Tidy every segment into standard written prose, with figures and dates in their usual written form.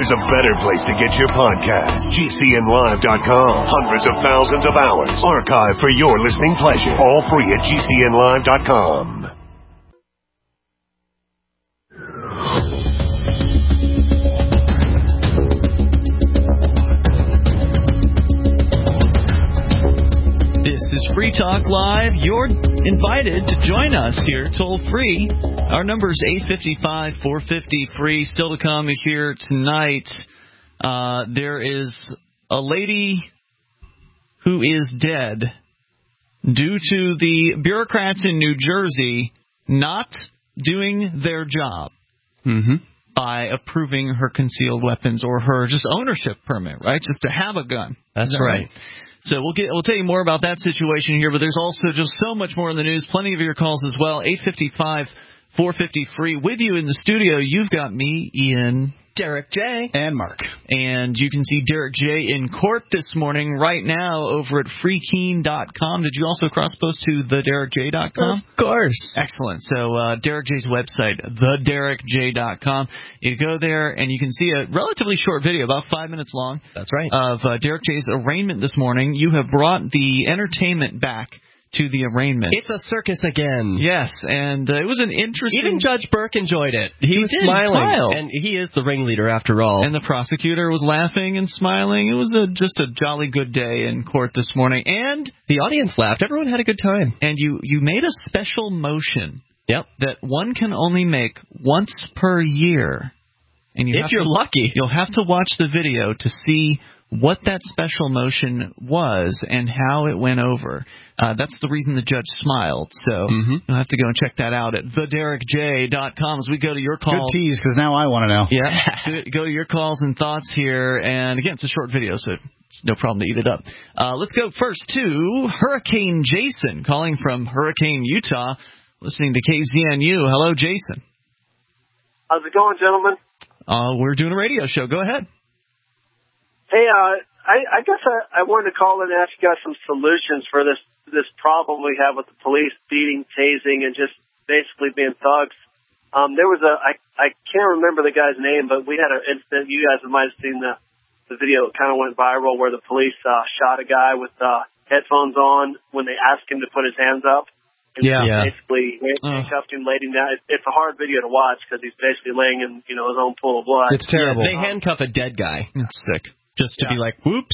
there's a better place to get your podcast. GCNlive.com. Hundreds of thousands of hours archived for your listening pleasure. All free at GCNlive.com. This is Free Talk Live. You're invited to join us here toll free. Our number is 855-450-FREE. Still to come here tonight, there is a lady who is dead due to the bureaucrats in New Jersey not doing their job by approving her concealed weapons or her just ownership permit, right? Just to have a gun. That's right. So we'll tell you more about that situation here, but there's also just so much more in the news. Plenty of your calls as well. 855-450-FREE. With you in the studio, you've got me, Ian, Derek J. And Mark. And you can see Derek J. in court this morning right now over at freekeen.com. Did you also cross-post to thederekj.com? Of course. Excellent. So Derek J's website, thederekj.com. You go there and you can see a relatively short video, about 5 minutes long. That's right. Of Derek J's arraignment this morning. You have brought the entertainment back to the arraignment. It's a circus again. Yes, and it was an interesting... Even Judge Burke enjoyed it. He was smiling. And he is the ringleader after all. And the prosecutor was laughing and smiling. It was just a jolly good day in court this morning. And the audience laughed. Everyone had a good time. And you made a special motion that one can only make once per year. And if you're lucky. You'll have to watch the video to see what that special motion was and how it went over. That's the reason the judge smiled. So you'll have to go and check that out at thederekj.com as we go to your calls. Good tease, because now I want to know. Yeah, go to your calls and thoughts here. And again, it's a short video, so it's no problem to eat it up. Let's go first to Hurricane Jason, calling from Hurricane, Utah, listening to KZNU. Hello, Jason. How's it going, gentlemen? We're doing a radio show. Go ahead. Hey, I guess I wanted to call in and ask you guys some solutions for this problem we have with the police beating, tasing, and just basically being thugs. There was I can't remember the guy's name, but we had an incident. You guys might have seen the video. It kind of went viral where the police shot a guy with headphones on when they asked him to put his hands up. And basically handcuffed him, laid him down. It's a hard video to watch because he's basically laying in his own pool of blood. It's terrible. They handcuff a dead guy. It's sick. Just to be like, whoops.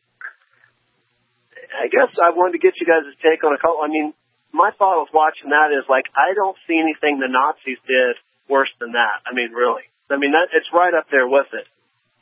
I guess I wanted to get you guys' take on a couple. I mean, my thought with watching that is, like, I don't see anything the Nazis did worse than that. I mean, really. I mean, it's right up there with it.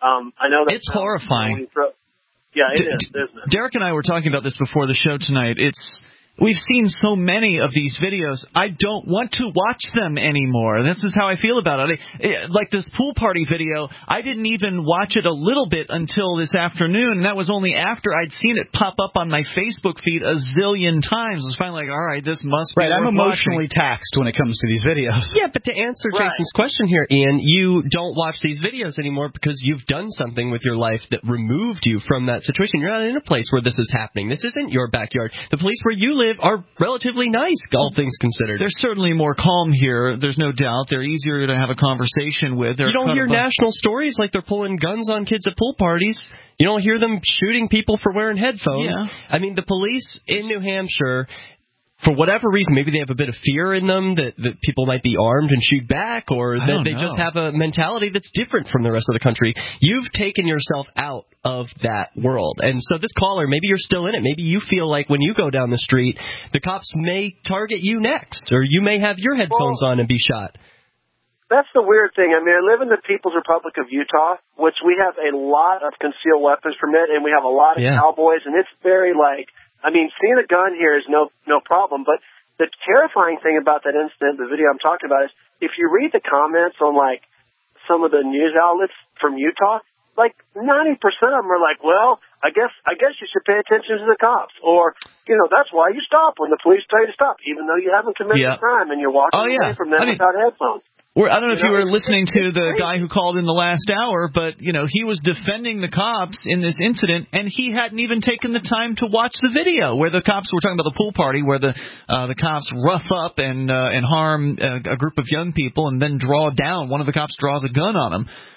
I know that it's horrifying. Yeah, it is, isn't it? Derek and I were talking about this before the show tonight. We've seen so many of these videos, I don't want to watch them anymore. This is how I feel about it. Like this pool party video, I didn't even watch it a little bit until this afternoon, and that was only after I'd seen it pop up on my Facebook feed a zillion times. I was finally like, all right, this must be I'm worth emotionally watching. taxed when it comes to these videos. Yeah, but to answer Jason's question here, Ian, you don't watch these videos anymore because you've done something with your life that removed you from that situation. You're not in a place where this is happening. This isn't your backyard. The police where you live are relatively nice, all things considered. They're certainly more calm here. There's no doubt. They're easier to have a conversation with. You don't hear national stories like they're pulling guns on kids at pool parties. You don't hear them shooting people for wearing headphones. Yeah. I mean, the police in New Hampshire, for whatever reason, maybe they have a bit of fear in them that people might be armed and shoot back, or that they just have a mentality that's different from the rest of the country. You've taken yourself out of that world. And so this caller, maybe you're still in it. Maybe you feel like when you go down the street, the cops may target you next, or you may have your headphones on and be shot. That's the weird thing. I mean, I live in the People's Republic of Utah, which we have a lot of concealed weapons permit, and we have a lot of cowboys, and it's very I mean, seeing a gun here is no problem, but the terrifying thing about that incident, the video I'm talking about, is if you read the comments on, some of the news outlets from Utah, 90% of them are like, well, I guess you should pay attention to the cops, or, that's why you stop when the police tell you to stop, even though you haven't committed a crime and you're walking away from them without headphones. I don't know if you were listening to the guy who called in the last hour, but, he was defending the cops in this incident, and he hadn't even taken the time to watch the video where the cops were talking about the pool party, where the cops rough up and harm a group of young people and then draw down. One of the cops draws a gun on him.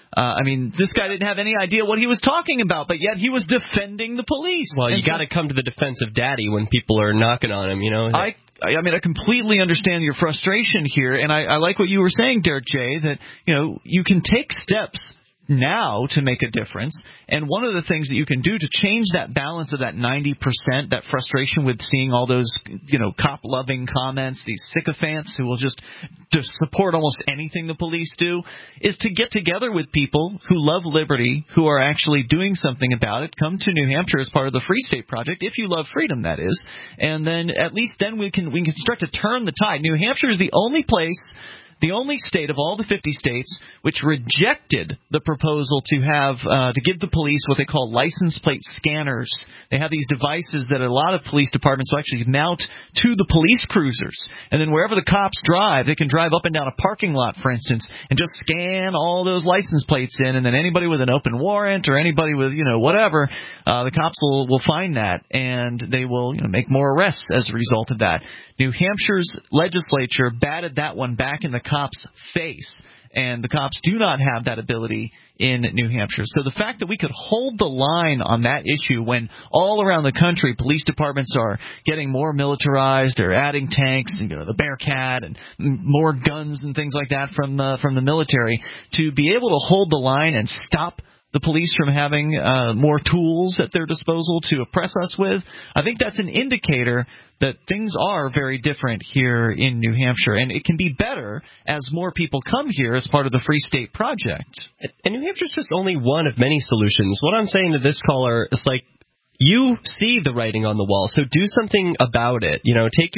I mean, this guy didn't have any idea what he was talking about, but yet he was defending the police. Well, you got to come to the defense of Daddy when people are knocking on him, you know. I mean, I completely understand your frustration here, and I like what you were saying, Derek J., that, you know, you can take steps now to make a difference. And one of the things that you can do to change that balance of that 90%, that frustration with seeing all those, you know, cop-loving comments, these sycophants who will just support almost anything the police do, is to get together with people who love liberty, who are actually doing something about it. Come to New Hampshire as part of the Free State Project, if you love freedom, that is. And then at least then we can start to turn the tide. New Hampshire is the only place, the only state of all the 50 states which rejected the proposal to have to give the police what they call license plate scanners. They have these devices that a lot of police departments will actually mount to the police cruisers, and then wherever the cops drive, they can drive up and down a parking lot, for instance, and just scan all those license plates in, and then anybody with an open warrant or anybody with, you know, whatever, the cops will find that, and they will, you know, make more arrests as a result of that. New Hampshire's legislature batted that one back in the cops' face, and the cops do not have that ability in New Hampshire. So the fact that we could hold the line on that issue when all around the country police departments are getting more militarized, or adding tanks, and, you know, the Bearcat and more guns and things like that from the military, to be able to hold the line and stop the police from having more tools at their disposal to oppress us with, I think that's an indicator that things are very different here in New Hampshire, and it can be better as more people come here as part of the Free State Project. And New Hampshire's just only one of many solutions. What I'm saying to this caller is, like, you see the writing on the wall, so do something about it. You know, take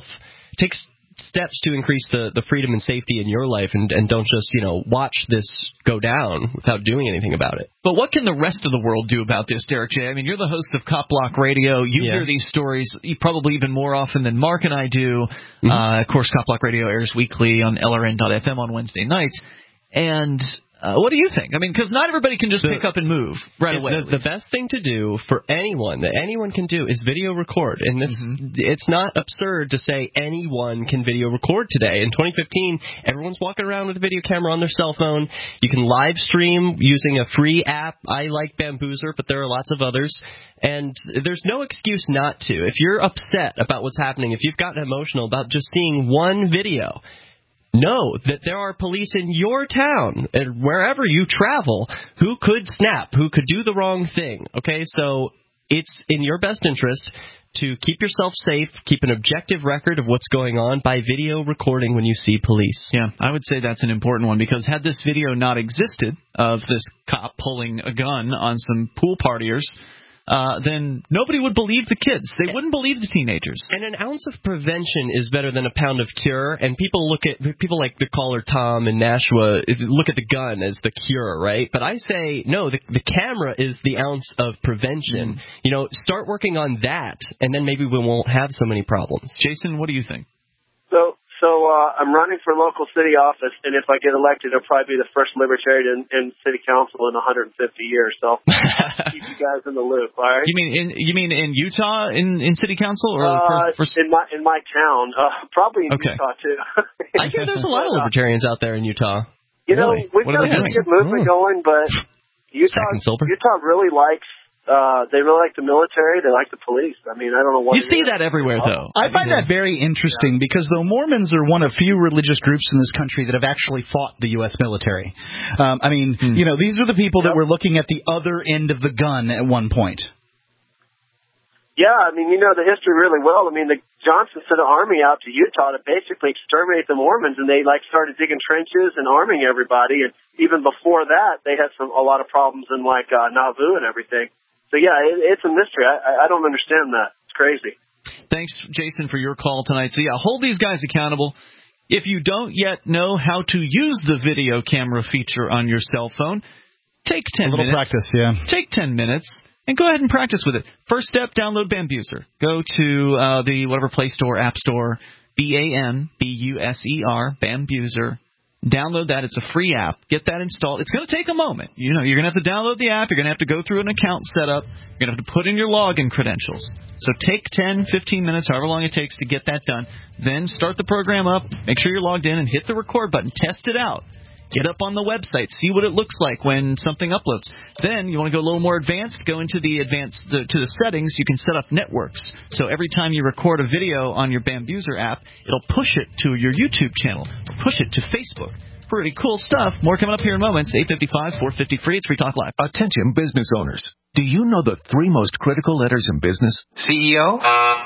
steps to increase the freedom and safety in your life, and don't just, you know, watch this go down without doing anything about it. But what can the rest of the world do about this, Derek J.? I mean, you're the host of Cop Block Radio. You hear these stories probably even more often than Mark and I do. Mm-hmm. Of course, Cop Block Radio airs weekly on LRN.FM on Wednesday nights. And what do you think? I mean, because not everybody can just pick up and move right away. The best thing to do for anyone, that anyone can do, is video record. And this, it's not absurd to say anyone can video record today. In 2015, everyone's walking around with a video camera on their cell phone. You can live stream using a free app. I like Bamboozer, but there are lots of others. And there's no excuse not to. If you're upset about what's happening, if you've gotten emotional about just seeing one video, know that there are police in your town and wherever you travel who could snap, who could do the wrong thing. Okay, so it's in your best interest to keep yourself safe, keep an objective record of what's going on by video recording when you see police. Yeah, I would say that's an important one, because had this video not existed of this cop pulling a gun on some pool partiers, then nobody would believe the kids. They wouldn't believe the teenagers. And an ounce of prevention is better than a pound of cure. And people like the caller Tom in Nashua look at the gun as the cure, right? But I say, no, the camera is the ounce of prevention. You know, start working on that, and then maybe we won't have so many problems. Jason, what do you think? So I'm running for local city office, and if I get elected, I'll probably be the first libertarian in city council in 150 years. So keep you guys in the loop. All right. You mean in Utah in city council, or in my town? Probably in Utah too. I hear there's a lot of libertarians out there in Utah. You know, we've got a pretty good movement going, but Utah really likes. They really like the military. They like the police. I mean, I don't know what. You see that everywhere, though. I find that very interesting, because the Mormons are one of few religious groups in this country that have actually fought the U.S. military. I mean, you know, these are the people that were looking at the other end of the gun at one point. Yeah, I mean, you know the history really well. I mean, the Johnson sent an army out to Utah to basically exterminate the Mormons, and they started digging trenches and arming everybody. And even before that, they had a lot of problems in Nauvoo and everything. So, yeah, it's a mystery. I don't understand that. It's crazy. Thanks, Jason, for your call tonight. So, yeah, hold these guys accountable. If you don't yet know how to use the video camera feature on your cell phone, take 10 minutes. A little practice, yeah. Take 10 minutes and go ahead and practice with it. First step, download Bamboozer. Go to the whatever Play Store, App Store, BAMBUSER, Bamboozer. Download that. It's a free app. Get that installed. It's going to take a moment. You know, you're going to have to download the app. You're going to have to go through an account setup. You're going to have to put in your login credentials. So take 10, 15 minutes, however long it takes to get that done. Then start the program up. Make sure you're logged in and hit the record button. Test it out. Get up on the website, see what it looks like when something uploads. Then you want to go a little more advanced, go into the to the settings. You can set up networks. So every time you record a video on your Bambuser app, it'll push it to your YouTube channel, or push it to Facebook. Pretty cool stuff. More coming up here in moments. 855-450-FREE. It's Free Talk Live. Attention business owners. Do you know the 3 most critical letters in business? CEO?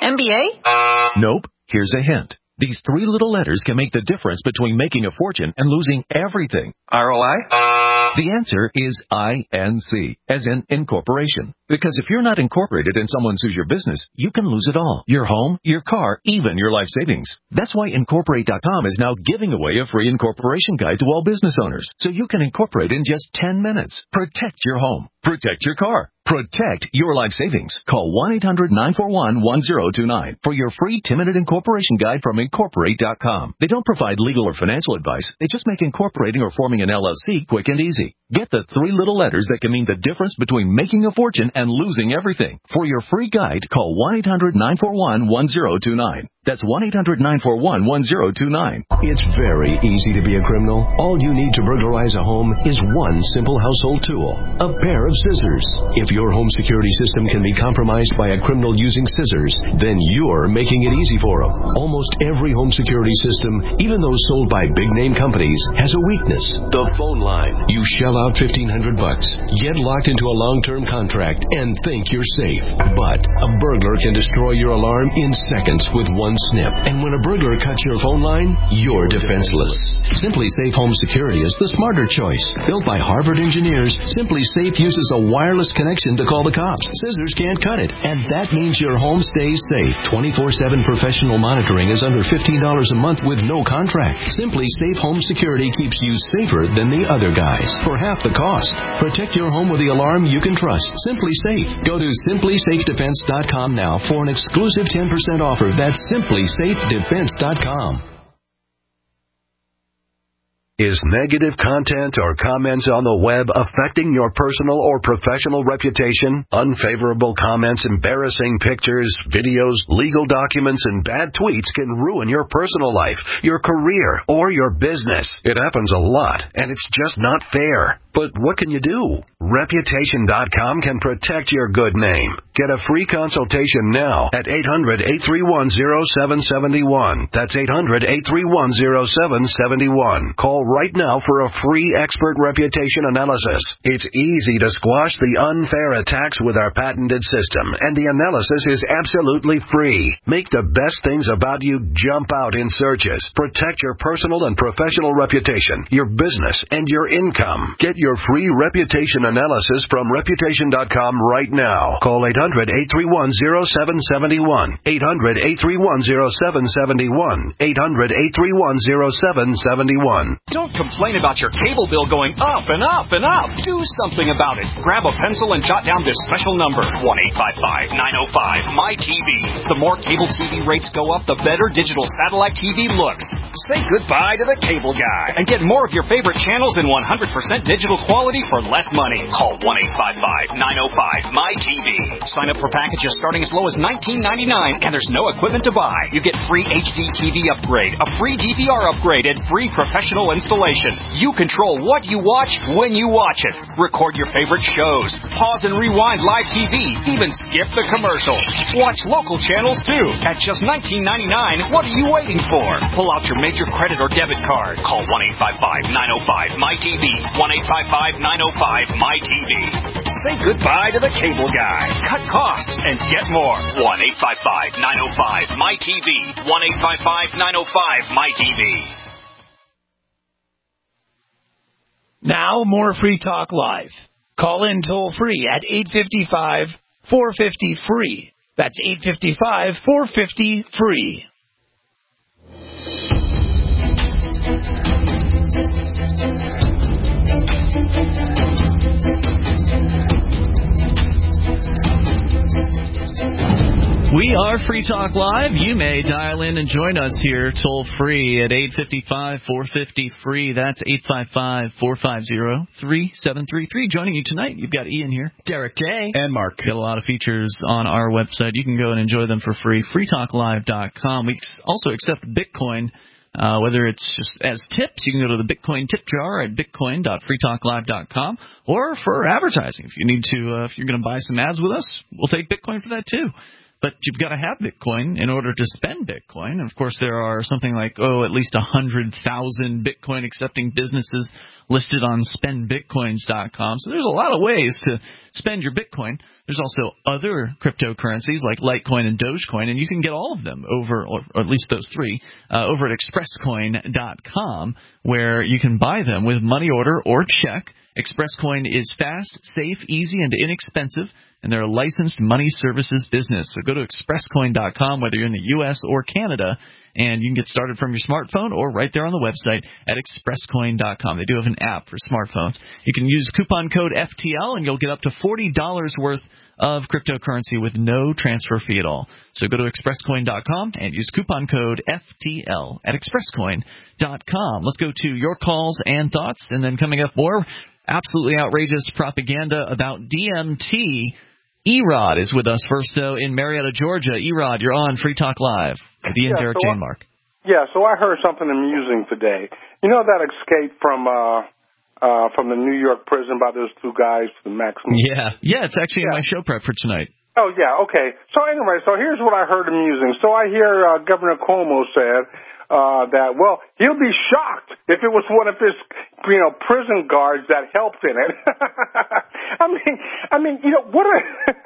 MBA? Nope. Here's a hint. These 3 little letters can make the difference between making a fortune and losing everything. ROI? The answer is INC, as in incorporation. Because if you're not incorporated and someone sues your business, you can lose it all. Your home, your car, even your life savings. That's why Incorporate.com is now giving away a free incorporation guide to all business owners, so you can incorporate in just 10 minutes. Protect your home. Protect your car. Protect your life savings. Call 1-800-941-1029 for your free 10-minute incorporation guide from Incorporate.com. They don't provide legal or financial advice. They just make incorporating or forming an LLC quick and easy. Get the 3 little letters that can mean the difference between making a fortune and losing everything. For your free guide, call 1-800-941-1029. That's 1-800-941-1029. It's very easy to be a criminal. All you need to burglarize a home is one simple household tool, a pair of scissors. If your home security system can be compromised by a criminal using scissors, then you're making it easy for them. Almost every home security system, even those sold by big-name companies, has a weakness: the phone line. You shell out $1,500, get locked into a long-term contract, and think you're safe. But a burglar can destroy your alarm in seconds with one snip. And when a burglar cuts your phone line, you're defenseless. Simply Safe Home Security is the smarter choice. Built by Harvard engineers, Simply Safe uses a wireless connection to call the cops. Scissors can't cut it, and that means your home stays safe. 24/7 professional monitoring is under $15 a month with no contract. Simply Safe Home Security keeps you safer than the other guys for half the cost. Protect your home with the alarm you can trust. Simply Safe. Go to simplysafedefense.com now for an exclusive 10% offer. That's simplysafedefense.com. Is negative content or comments on the web affecting your personal or professional reputation? Unfavorable comments, embarrassing pictures, videos, legal documents, and bad tweets can ruin your personal life, your career, or your business. It happens a lot, and it's just not fair. But what can you do? Reputation.com can protect your good name. Get a free consultation now at 800-831-0771. That's 800-831-0771. Call right now for a free expert reputation analysis. It's easy to squash the unfair attacks with our patented system, and the analysis is absolutely free. Make the best things about you jump out in searches. Protect your personal and professional reputation, your business, and your income. Get your free reputation analysis from Reputation.com right now. Call 800-831-0771. 800-831-0771. 800-831-0771. Don't complain about your cable bill going up and up and up. Do something about it. Grab a pencil and jot down this special number, 1-855-905-MY-TV. The more cable TV rates go up, the better digital satellite TV looks. Say goodbye to the cable guy and get more of your favorite channels in 100% digital quality for less money. Call 1-855-905-MY-TV. Sign up for packages starting as low as $19.99, and there's no equipment to buy. You get free HD TV upgrade, a free DVR upgrade, and free professional installation. You control what you watch when you watch it. Record your favorite shows. Pause and rewind live TV. Even skip the commercials. Watch local channels too. At just $19.99, what are you waiting for? Pull out your major credit or debit card. Call 1-855-905-MY-TV. 1-855-905-MY-TV. Say goodbye to the cable guy. Cut costs and get more. 1-855-905-MY-TV. 1-855-905-MY-TV. Now, more Free Talk Live. Call in toll-free at 855-450-FREE. That's 855-450-FREE. We are Free Talk Live. You may dial in and join us here toll-free at 855-450-FREE. That's 855-450-3733. Joining you tonight, you've got Ian here, Derek J. and Mark. Got a lot of features on our website. You can go and enjoy them for free, freetalklive.com. We also accept Bitcoin Whether it's just as tips, you can go to the Bitcoin tip jar at bitcoin.freetalklive.com, or for advertising. If you need to, if you're going to buy some ads with us, we'll take Bitcoin for that too. But you've got to have Bitcoin in order to spend Bitcoin. And, of course, there are something like, at least 100,000 Bitcoin accepting businesses listed on spendbitcoins.com. So there's a lot of ways to spend your Bitcoin. There's also other cryptocurrencies like Litecoin and Dogecoin, and you can get all of them over, or at least those three, over at expresscoin.com, where you can buy them with money order or check. ExpressCoin is fast, safe, easy, and inexpensive, and they're a licensed money services business. So go to expresscoin.com, whether you're in the U.S. or Canada, and you can get started from your smartphone or right there on the website at expresscoin.com. They do have an app for smartphones. You can use coupon code FTL, and you'll get up to $40 worth of cryptocurrency with no transfer fee at all. So go to expresscoin.com and use coupon code FTL at expresscoin.com. Let's go to your calls and thoughts, and then coming up more absolutely outrageous propaganda about DMT. Erod is with us first, though, in Marietta, Georgia. Erod, you're on Free Talk Live with Ian, Derek, Jane, Mark. Yeah, so I heard something amusing today. You know that escape from the New York prison by those two guys, the Maximum? Yeah, it's actually in my show prep for tonight. Oh, yeah, okay. So anyway, so here's what I heard amusing. So I hear Governor Cuomo said that, well, he'll be shocked if it was one of his, prison guards that helped in it. I mean, what are,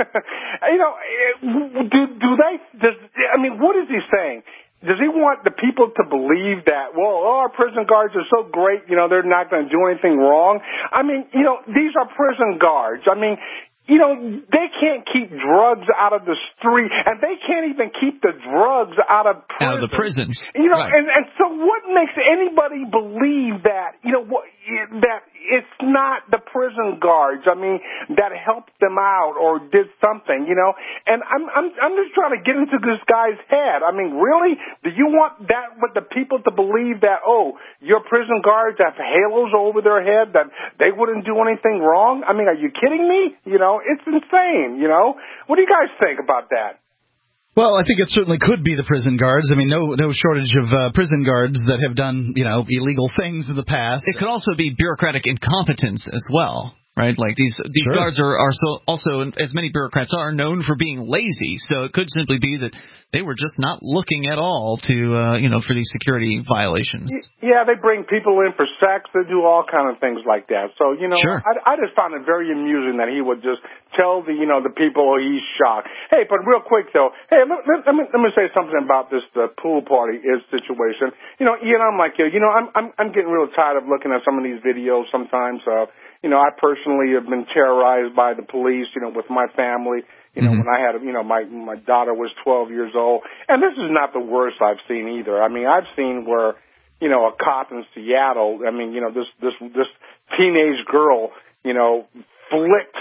what is he saying? Does he want the people to believe that, our prison guards are so great, they're not going to do anything wrong? I mean, these are prison guards. I mean, they can't keep drugs out of the street, and they can't even keep the drugs out of prison. Out of the prisons. Right. And so what makes anybody believe that, that it's not the prison guards, that helped them out or did something, And I'm just trying to get into this guy's head. I mean, really? Do you want that with the people to believe that, your prison guards have halos over their head, that they wouldn't do anything wrong? I mean, are you kidding me? It's insane, What do you guys think about that? Well, I think it certainly could be the prison guards. I mean, no shortage of prison guards that have done, illegal things in the past. It could also be bureaucratic incompetence as well, right? Like these Sure. guards are also, as many bureaucrats are, known for being lazy. So it could simply be that they were just not looking at all to, for these security violations. Yeah, they bring people in for sex. They do all kind of things like that. So, Sure. I just found it very amusing that he would just tell the people he's shocked. Hey, but real quick though, let me say something about this pool party situation. Ian, I'm like you. I'm getting real tired of looking at some of these videos sometimes. I personally have been terrorized by the police, with my family. When I had, my daughter was 12 years old. And this is not the worst I've seen either. I mean, I've seen where, a cop in Seattle, this teenage girl, flicked,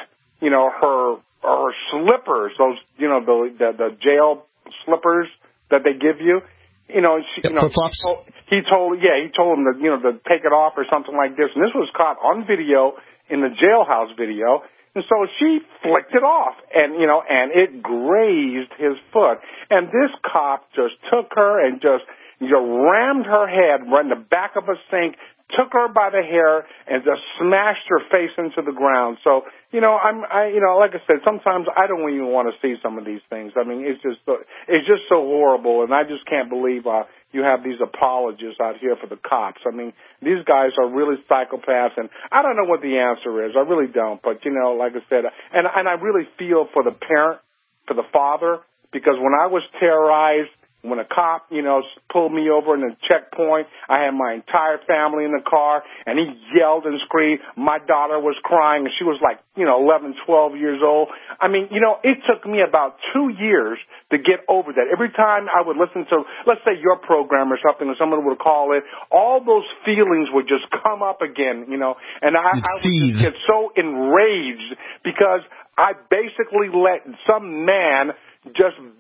her slippers, those, the jail slippers that they give you. Flip-flops? He told him to take it off or something like this. And this was caught on video in the jailhouse video. And so she flicked it off, and it grazed his foot. And this cop just took her and just rammed her head right in the back of a sink, took her by the hair, and just smashed her face into the ground. So, like I said, sometimes I don't even want to see some of these things. I mean, it's just so horrible, and I just can't believe you have these apologists out here for the cops. I mean, these guys are really psychopaths, and I don't know what the answer is. I really don't. But, like I said, and I really feel for the parent, for the father, because when I was terrorized, when a cop, pulled me over in the checkpoint, I had my entire family in the car, and he yelled and screamed. My daughter was crying, and she was like, 11, 12 years old. I mean, it took me about 2 years to get over that. Every time I would listen to, let's say, your program or something, or someone would call it, all those feelings would just come up again, and I would just get so enraged because I basically let some man just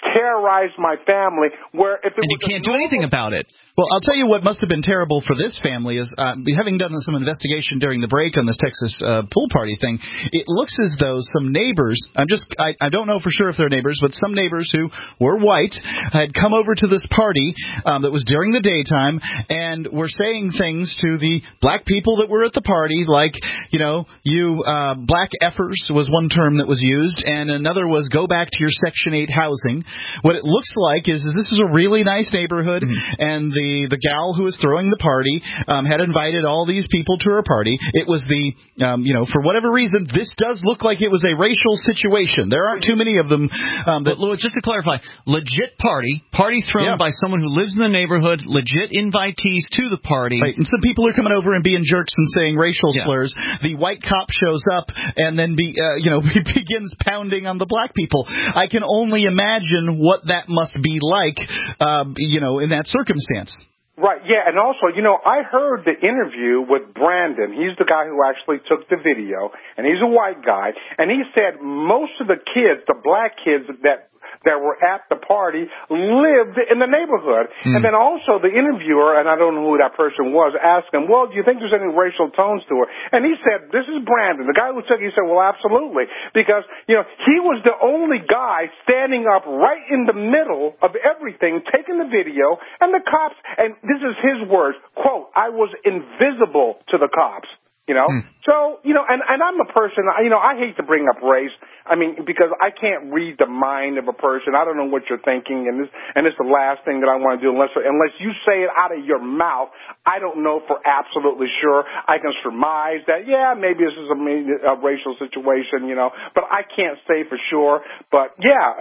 terrorized my family. Where if it and you can't do anything about it. Well, I'll tell you what must have been terrible for this family is, having done some investigation during the break on this Texas pool party thing, it looks as though some neighbors, I don't know for sure if they're neighbors, but some neighbors who were white had come over to this party that was during the daytime and were saying things to the black people that were at the party, like, you black effers was one term that was used, and another was go back to your Section 8 housing. What it looks like is that this is a really nice neighborhood, and the gal who was throwing the party had invited all these people to her party. It was for whatever reason, this does look like it was a racial situation. There aren't too many of them. But just to clarify, legit party thrown by someone who lives in the neighborhood, legit invitees to the party. Right, and some people are coming over and being jerks and saying racial slurs. The white cop shows up and then begins pounding on the black people. I can only imagine what that must be like, in that circumstance. Right, yeah, and also, I heard the interview with Brandon. He's the guy who actually took the video, and he's a white guy, and he said most of the kids, the black kids that were at the party, lived in the neighborhood. And then also the interviewer, and I don't know who that person was, asked him, well, do you think there's any racial tones to it? And he said, this is Brandon, the guy who took it. He said, well, absolutely, because, he was the only guy standing up right in the middle of everything, taking the video, and the cops, and this is his words, quote, I was invisible to the cops. So, and I'm a person, I hate to bring up race. I mean, because I can't read the mind of a person. I don't know what you're thinking, and it's the last thing that I want to do unless you say it out of your mouth. I don't know for absolutely sure. I can surmise that, maybe this is a racial situation, but I can't say for sure. But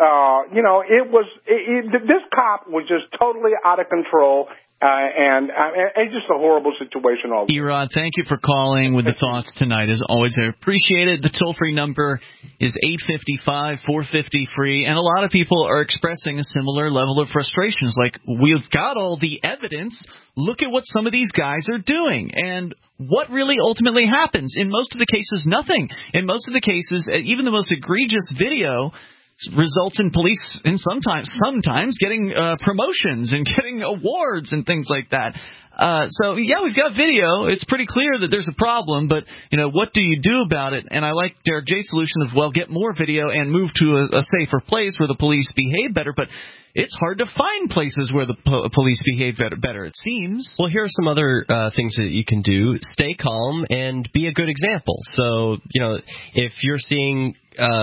this cop was just totally out of control. And just a horrible situation all. Erod, thank you for calling with the thoughts tonight. As always, I appreciate it. The toll-free number is 855-450-FREE, and a lot of people are expressing a similar level of frustration. It's like, we've got all the evidence. Look at what some of these guys are doing. And what really ultimately happens? In most of the cases, nothing. In most of the cases, even the most egregious video results in police and sometimes getting promotions and getting awards and things like that. We've got video. It's pretty clear that there's a problem, but what do you do about it? And I like Derek J's solution of get more video and move to a safer place where the police behave better. But it's hard to find places where the police behave better, it seems. Well, here are some other things that you can do. Stay calm and be a good example. So, if you're seeing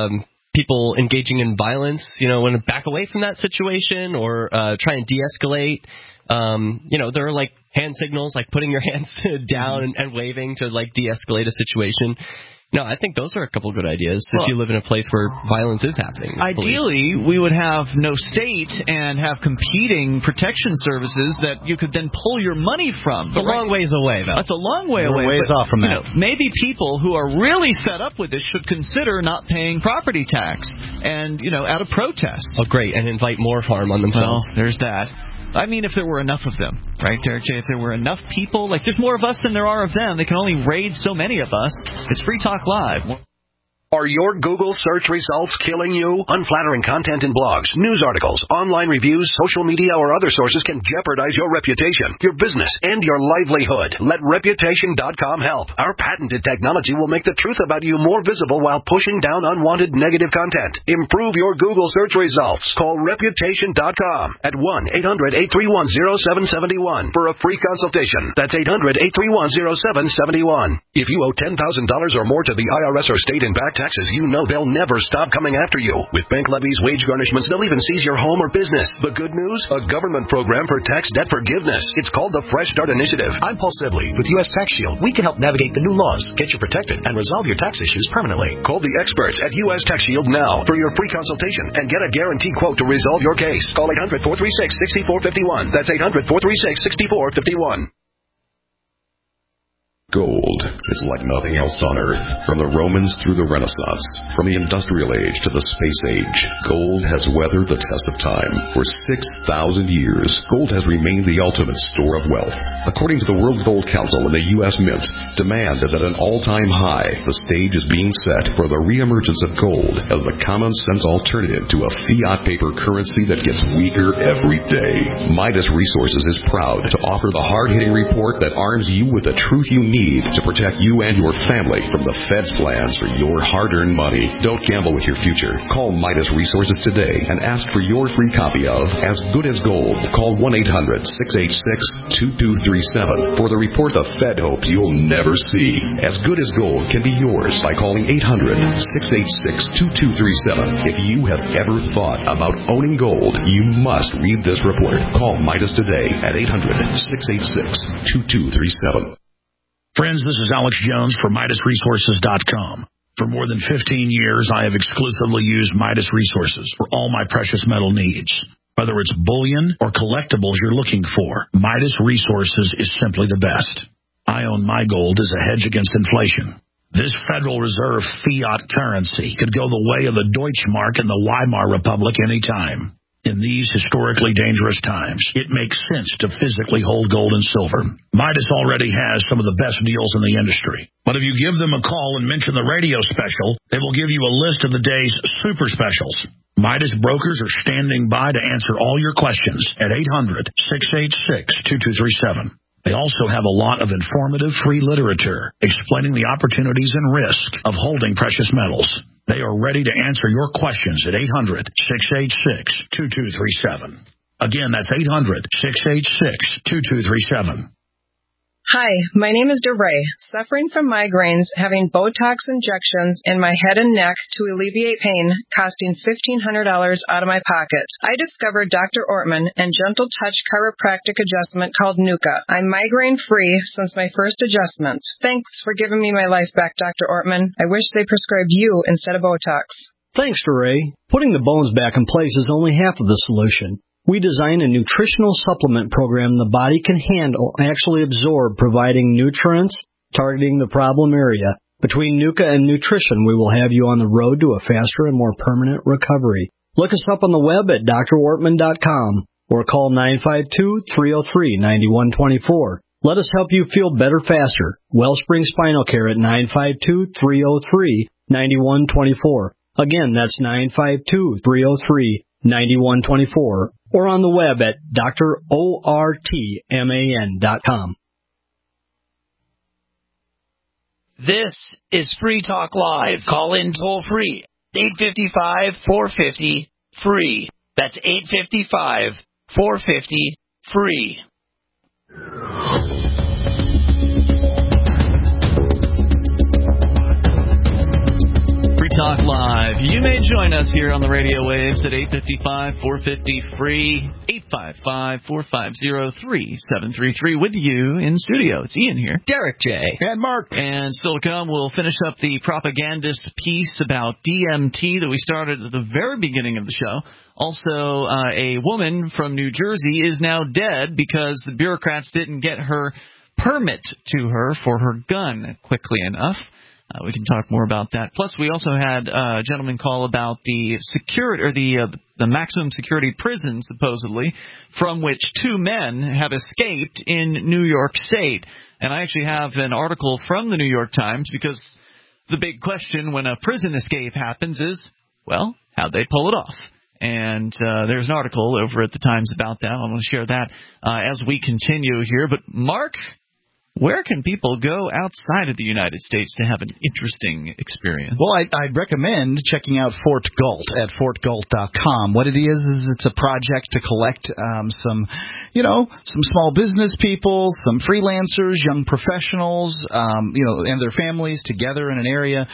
people engaging in violence, want to back away from that situation or try and de-escalate. There are like hand signals, like putting your hands down and waving to like de-escalate a situation. No, I think those are a couple of good ideas if you live in a place where violence is happening. Ideally, we would have no state and have competing protection services that you could then pull your money from. It's a long ways away, though. That's a long way away. Ways off from that. Maybe people who are really fed up with this should consider not paying property tax and, out of protest. Oh, great, and invite more harm on themselves. Well, there's that. I mean, if there were enough of them, right, Derek J? If there were enough people, like there's more of us than there are of them. They can only raid so many of us. It's Free Talk Live. Are your Google search results killing you? Unflattering content in blogs, news articles, online reviews, social media, or other sources can jeopardize your reputation, your business, and your livelihood. Let Reputation.com help. Our patented technology will make the truth about you more visible while pushing down unwanted negative content. Improve your Google search results. Call Reputation.com at 1-800-831-0771 for a free consultation. That's 800-831-0771. If you owe $10,000 or more to the IRS or state in back taxes, you know they'll never stop coming after you. With bank levies, wage garnishments, they'll even seize your home or business. The good news? A government program for tax debt forgiveness. It's called the Fresh Start Initiative. I'm Paul Sibley with U.S. Tax Shield. We can help navigate the new laws, get you protected, and resolve your tax issues permanently. Call the experts at U.S. Tax Shield now for your free consultation and get a guaranteed quote to resolve your case. Call 800-436-6451. That's 800-436-6451. Gold. It's like nothing else on Earth. From the Romans through the Renaissance, from the Industrial Age to the Space Age, gold has weathered the test of time. For 6,000 years, gold has remained the ultimate store of wealth. According to the World Gold Council and the U.S. Mint, demand is at an all-time high. The stage is being set for the reemergence of gold as the common-sense alternative to a fiat paper currency that gets weaker every day. Midas Resources is proud to offer the hard-hitting report that arms you with the truth you need to protect you and your family from the Fed's plans for your hard-earned money. Don't gamble with your future. Call Midas Resources today and ask for your free copy of As Good as Gold. Call 1-800-686-2237 for the report the Fed hopes you'll never see. As Good as Gold can be yours by calling 800-686-2237. If you have ever thought about owning gold, you must read this report. Call Midas today at 800-686-2237. Friends, this is Alex Jones for MidasResources.com. For more than 15 years, I have exclusively used Midas Resources for all my precious metal needs. Whether it's bullion or collectibles you're looking for, Midas Resources is simply the best. I own my gold as a hedge against inflation. This Federal Reserve fiat currency could go the way of the Deutschmark and the Weimar Republic anytime. In these historically dangerous times, it makes sense to physically hold gold and silver. Midas already has some of the best deals in the industry. But if you give them a call and mention the radio special, they will give you a list of the day's super specials. Midas brokers are standing by to answer all your questions at 800-686-2237. They also have a lot of informative free literature explaining the opportunities and risk of holding precious metals. They are ready to answer your questions at 800-686-2237. Again, that's 800-686-2237. Hi, my name is DeRay, suffering from migraines, having Botox injections in my head and neck to alleviate pain, costing $1,500 out of my pocket. I discovered Dr. Ortman and Gentle Touch chiropractic adjustment called Nuka. I'm migraine-free since my first adjustment. Thanks for giving me my life back, Dr. Ortman. I wish they prescribed you instead of Botox. Thanks, DeRay. Putting the bones back in place is only half of the solution. We design a nutritional supplement program the body can handle and actually absorb, providing nutrients, targeting the problem area. Between Nuka and nutrition, we will have you on the road to a faster and more permanent recovery. Look us up on the web at drortman.com or call 952-303-9124. Let us help you feel better faster. Wellspring Spinal Care at 952-303-9124. Again, that's 952-303-9124. Or on the web at drortman.com. This is Free Talk Live. Call in toll free. 855-450-FREE. That's 855-450-FREE. Talk Live. You may join us here on the radio waves at 855-450-FREE, 855-450-3733 with you in studio. It's Ian here. Derek J. And Mark. And still to come, we'll finish up the propagandist piece about DMT that we started at the very beginning of the show. Also, a woman from New Jersey is now dead because the bureaucrats didn't get her permit to her for her gun quickly enough. We can talk more about that. Plus, we also had a gentleman call about the security or the maximum security prison, supposedly, from which two men have escaped in New York State. And I actually have an article from the New York Times because the big question when a prison escape happens is, well, how'd they pull it off? And there's an article over at the Times about that. I'm going to share that as we continue here. But, Mark, where can people go outside of the United States to have an interesting experience? Well, I'd recommend checking out Fort Galt at fortgalt.com. What it is it's a project to collect some small business people, some freelancers, young professionals, and their families together in an area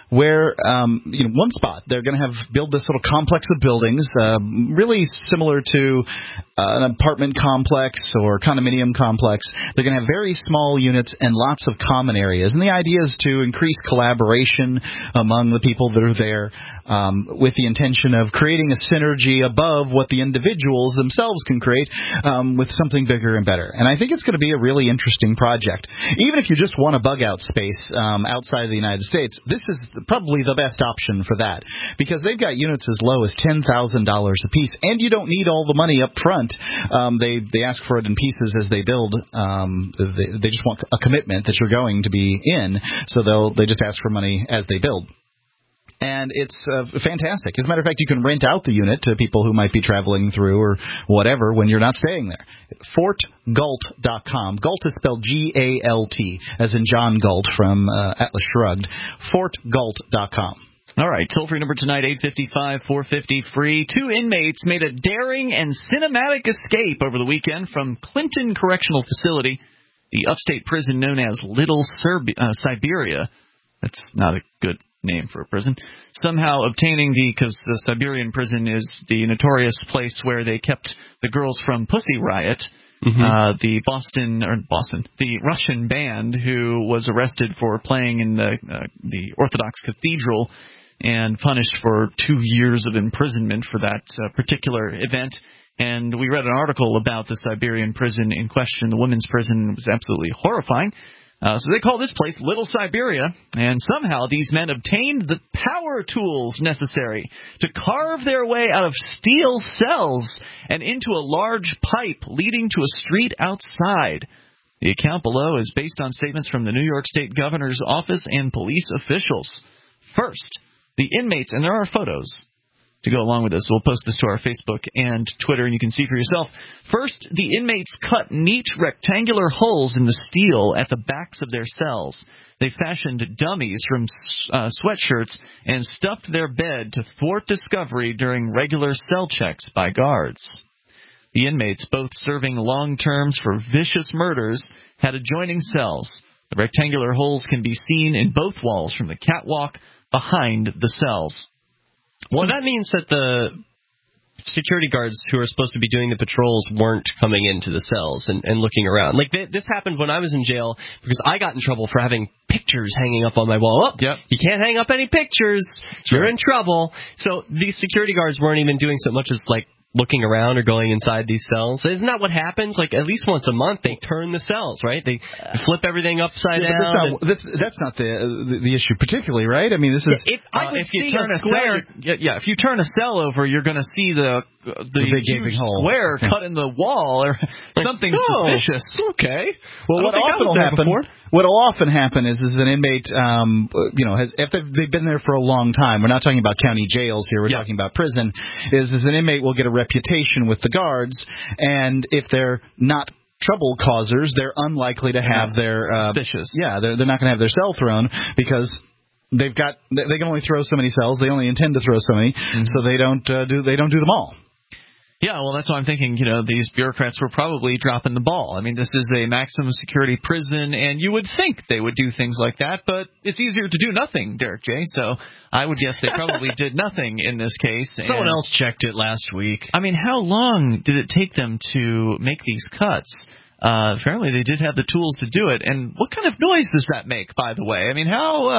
where one spot they're going to build this little complex of buildings, really similar to an apartment complex or condominium complex. They're going to have very small units and lots of common areas, and the idea is to increase collaboration among the people that are there, with the intention of creating a synergy above what the individuals themselves can create, with something bigger and better. And I think it's going to be a really interesting project. Even if you just want a bug out space outside of the United States, this is probably the best option for that, because they've got units as low as $10,000 a piece, and you don't need all the money up front. They ask for it in pieces as they build. They just want a commitment that you're going to be in, so they just ask for money as they build. And it's fantastic. As a matter of fact, you can rent out the unit to people who might be traveling through or whatever when you're not staying there. FortGalt.com. Galt is spelled G-A-L-T, as in John Galt from Atlas Shrugged. FortGalt.com. All right, toll-free number tonight, 855-450-FREE. 2 inmates made a daring and cinematic escape over the weekend from Clinton Correctional Facility, the upstate prison known as Little Siberia. That's not a good name for a prison. Somehow obtaining because the Siberian prison is the notorious place where they kept the girls from Pussy Riot, the Russian band who was arrested for playing in the Orthodox Cathedral and punished for 2 years of imprisonment for that particular event. And we read an article about the Siberian prison in question, the women's prison. It was absolutely horrifying. So they call this place Little Siberia, and somehow these men obtained the power tools necessary to carve their way out of steel cells and into a large pipe leading to a street outside. The account below is based on statements from the New York State Governor's office and police officials. First, the inmates, and there are photos to go along with this. We'll post this to our Facebook and Twitter, and you can see for yourself. First, the inmates cut neat rectangular holes in the steel at the backs of their cells. They fashioned dummies from sweatshirts and stuffed their bed to thwart discovery during regular cell checks by guards. The inmates, both serving long terms for vicious murders, had adjoining cells. The rectangular holes can be seen in both walls from the catwalk behind the cells. So that means that the security guards who are supposed to be doing the patrols weren't coming into the cells and looking around. Like, this happened when I was in jail because I got in trouble for having pictures hanging up on my wall. You can't hang up any pictures. You're in trouble. So these security guards weren't even doing so much as, like, looking around or going inside these cells. Isn't that what happens? Like, at least once a month, they turn the cells, right? They flip everything upside down. That's not the issue particularly, right? I mean, this is... If you turn a square... if you turn a cell over, you're going to see the big gaping hole square cut in the wall or something suspicious. Okay. Well, what'll often happen is an inmate, after they've been there for a long time, we're not talking about county jails here, we're talking about prison, is an inmate will get a reputation with the guards, and if they're not trouble causers, they're unlikely to have their suspicious. They're not going to have their cell thrown because they can only throw so many cells. They only intend to throw so many, so they don't do them all. Yeah, well, that's why I'm thinking, these bureaucrats were probably dropping the ball. I mean, this is a maximum security prison, and you would think they would do things like that, but it's easier to do nothing, Derek J. So I would guess they probably did nothing in this case. Someone else checked it last week. I mean, how long did it take them to make these cuts? Apparently they did have the tools to do it. And what kind of noise does that make, by the way? I mean,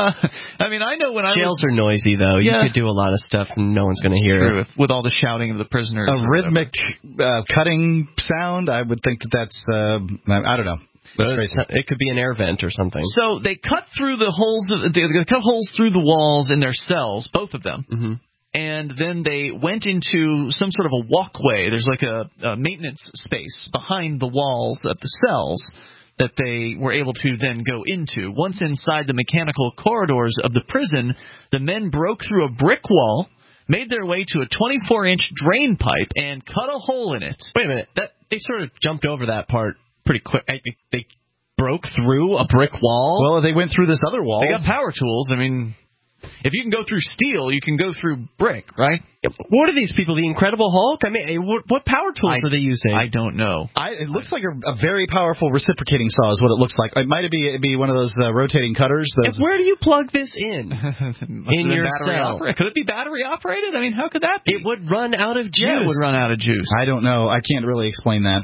I know when Jails are noisy, though. You could do a lot of stuff and no one's going to hear it. With all the shouting of the prisoners. A rhythmic cutting sound, I would think that's, I don't know. It could be an air vent or something. So they cut through the holes, they cut holes through the walls in their cells, both of them. Mm-hmm. And then they went into some sort of a walkway. There's like a maintenance space behind the walls of the cells that they were able to then go into. Once inside the mechanical corridors of the prison, the men broke through a brick wall, made their way to a 24-inch drain pipe, and cut a hole in it. Wait a minute. They sort of jumped over that part pretty quick. They broke through a brick wall? Well, they went through this other wall. They got power tools. I mean... If you can go through steel, you can go through brick, right? What are these people? The Incredible Hulk? I mean, what power tools are they using? I don't know. It looks like a very powerful reciprocating saw is what it looks like. It might be one of those rotating cutters. And where do you plug this in? In your cell? Could it be battery operated? I mean, how could that be? It would run out of juice. Yeah, it would run out of juice. I don't know. I can't really explain that.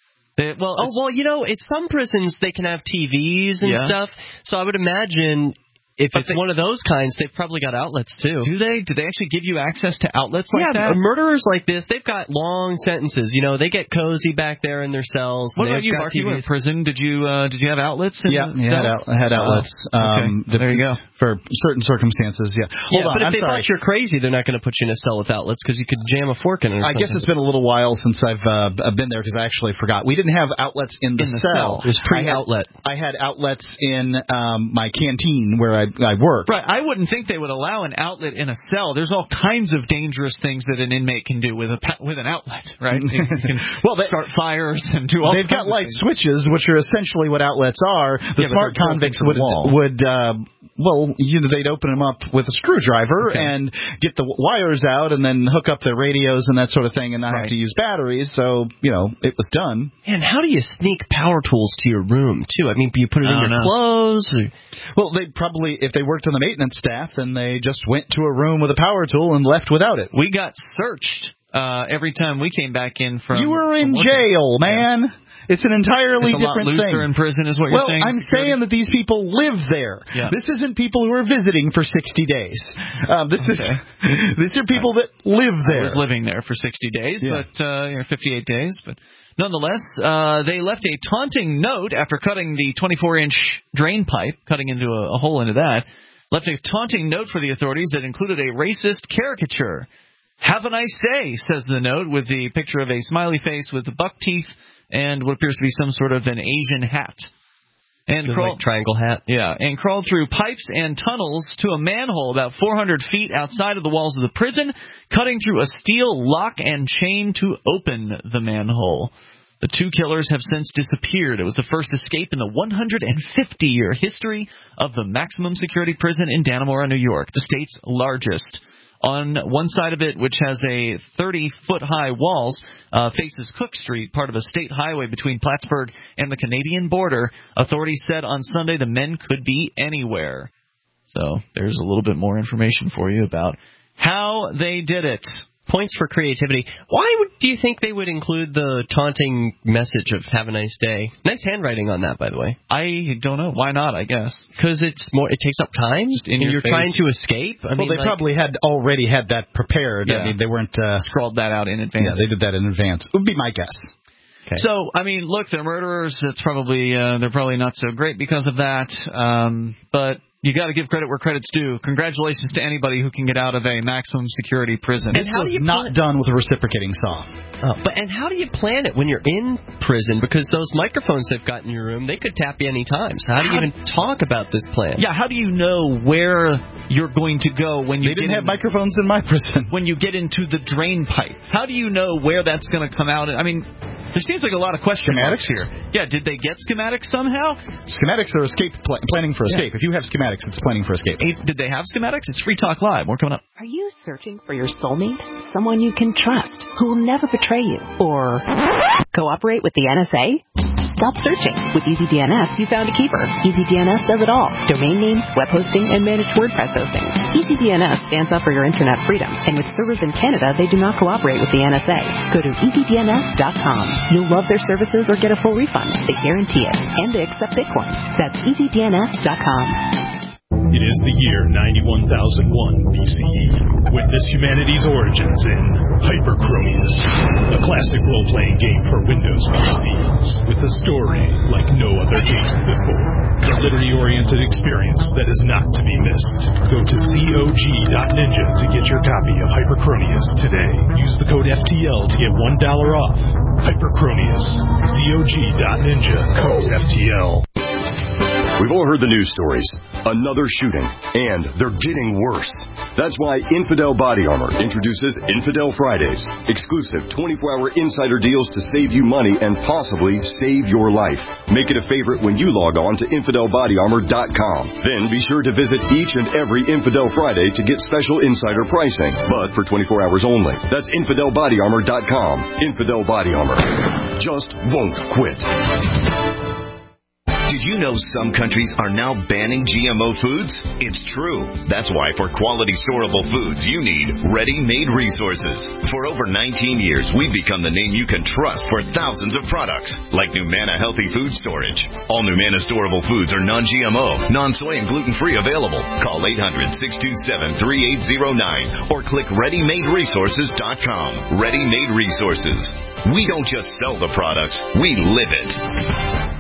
At some prisons they can have TVs and stuff. So I would imagine if it's one of those kinds, they've probably got outlets too. Do they? Do they actually give you access to outlets like that? Yeah, murderers like this, they've got long sentences. They get cozy back there in their cells. What about you, Mark? You were in prison. Did you have outlets? Yeah, had outlets. There you go. For certain circumstances, yeah. Hold on, but if they thought you're crazy, they're not going to put you in a cell with outlets because you could jam a fork in it. I guess it's been a little while since I've been there because I actually forgot. We didn't have outlets in the cell. It was pre-outlet. I had outlets in my canteen where I worked. Right. I wouldn't think they would allow an outlet in a cell. There's all kinds of dangerous things that an inmate can do with an outlet, right? You can start fires and do all. They've got light switches, which are essentially what outlets are. The smart convicts would they'd open them up with a screwdriver and get the wires out and then hook up their radios and that sort of thing and not have to use batteries. So, it was done. And how do you sneak power tools to your room, too? I mean, you put it in your clothes? Well, they'd probably, if they worked on the maintenance staff, then they just went to a room with a power tool and left without it. We got searched every time we came back in from... You were in jail, man. Yeah. It's an entirely different thing. Looser in prison is what you're saying? Well, I'm saying that these people live there. Yeah. This isn't people who are visiting for 60 days. These are people that live there. I was living there for 60 days, but 58 days. But nonetheless, they left a taunting note after cutting the 24-inch drain pipe, cutting into a hole into that. Left a taunting note for the authorities that included a racist caricature. Have a nice day, says the note, with the picture of a smiley face with buck teeth and what appears to be some sort of an Asian hat. And like triangle hat. Yeah, and crawled through pipes and tunnels to a manhole about 400 feet outside of the walls of the prison, cutting through a steel lock and chain to open the manhole. The two killers have since disappeared. It was the first escape in the 150-year history of the maximum security prison in Dannemora, New York, the state's largest. On one side of it, which has a 30-foot-high walls, faces Cook Street, part of a state highway between Plattsburgh and the Canadian border. Authorities said on Sunday the men could be anywhere. So there's a little bit more information for you about how they did it. Points for creativity. Why do you think they would include the taunting message of "Have a nice day"? Nice handwriting on that, by the way. I don't know. Why not? I guess because it takes up time. And you're trying to escape. They probably had already had that prepared. Yeah. I mean, they weren't scrawled that out in advance. Yeah, they did that in advance. Would be my guess. Okay. So, I mean, look, they're murderers. It's probably they're probably not so great because of that. But you got to give credit where credit's due. Congratulations to anybody who can get out of a maximum security prison. This was not done with a reciprocating saw. And how do you plan it when you're in prison? Because those microphones they've got in your room, they could tap you any time. So how do you even talk about this plan? Yeah, how do you know where you're going to go when you They didn't have microphones in my prison. When you get into the drain pipe? How do you know where that's going to come out? I mean, there seems like a lot of question marks here. Yeah, did they get schematics somehow? Schematics are planning for escape. If you have schematics, it's planning for escape. Did they have schematics? It's Free Talk Live. More coming up. Are you searching for your soulmate? Someone you can trust, who will never betray you, or cooperate with the NSA? Stop searching. With EasyDNS, you found a keeper. EasyDNS does it all. Domain names, web hosting, and managed WordPress hosting. EasyDNS stands up for your internet freedom, and with servers in Canada, they do not cooperate with the NSA. Go to EasyDNS.com. You'll love their services or get a full refund. They guarantee it. And they accept Bitcoin. That's EasyDNS.com. It is the year 91,001 BCE. Witness humanity's origins in Hyperchromius, a classic role-playing game for Windows PCs, with a story like no other game before. A Liberty-oriented experience that is not to be missed. Go to COG.ninja to get your copy of Hyperchromius today. Use the code FTL to get $1 off. Hyperchromius. COG.ninja, code FTL. We've all heard the news stories. Another shooting, and they're getting worse. That's why Infidel Body Armor introduces Infidel Fridays, exclusive 24-hour insider deals to save you money and possibly save your life. Make it a favorite when you log on to InfidelBodyArmor.com. Then be sure to visit each and every Infidel Friday to get special insider pricing, but for 24 hours only. That's InfidelBodyArmor.com. Infidel Body Armor just won't quit. Did you know some countries are now banning GMO foods? It's true. That's why for quality storable foods, you need Ready-Made Resources. For over 19 years, we've become the name you can trust for thousands of products, like Numana Healthy Food Storage. All Numana storable foods are non-GMO, non-soy, and gluten-free available. Call 800-627-3809 or click ReadyMadeResources.com. Ready-Made Resources. We don't just sell the products, we live it.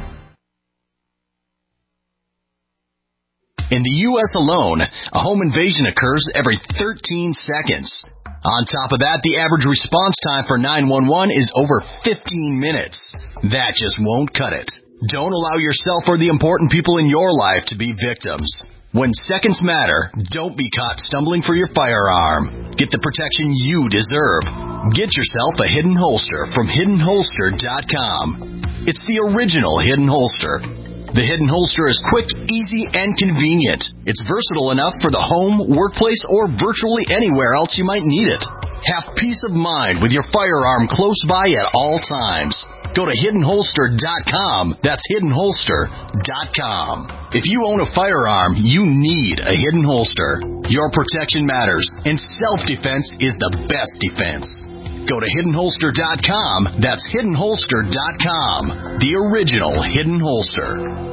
In the U.S. alone, a home invasion occurs every 13 seconds. On top of that, the average response time for 911 is over 15 minutes. That just won't cut it. Don't allow yourself or the important people in your life to be victims. When seconds matter, don't be caught stumbling for your firearm. Get the protection you deserve. Get yourself a Hidden Holster from HiddenHolster.com. It's the original Hidden Holster. The Hidden Holster is quick, easy, and convenient. It's versatile enough for the home, workplace, or virtually anywhere else you might need it. Have peace of mind with your firearm close by at all times. Go to HiddenHolster.com. That's HiddenHolster.com. If you own a firearm, you need a Hidden Holster. Your protection matters, and self-defense is the best defense. Go to HiddenHolster.com. That's HiddenHolster.com. The original Hidden Holster.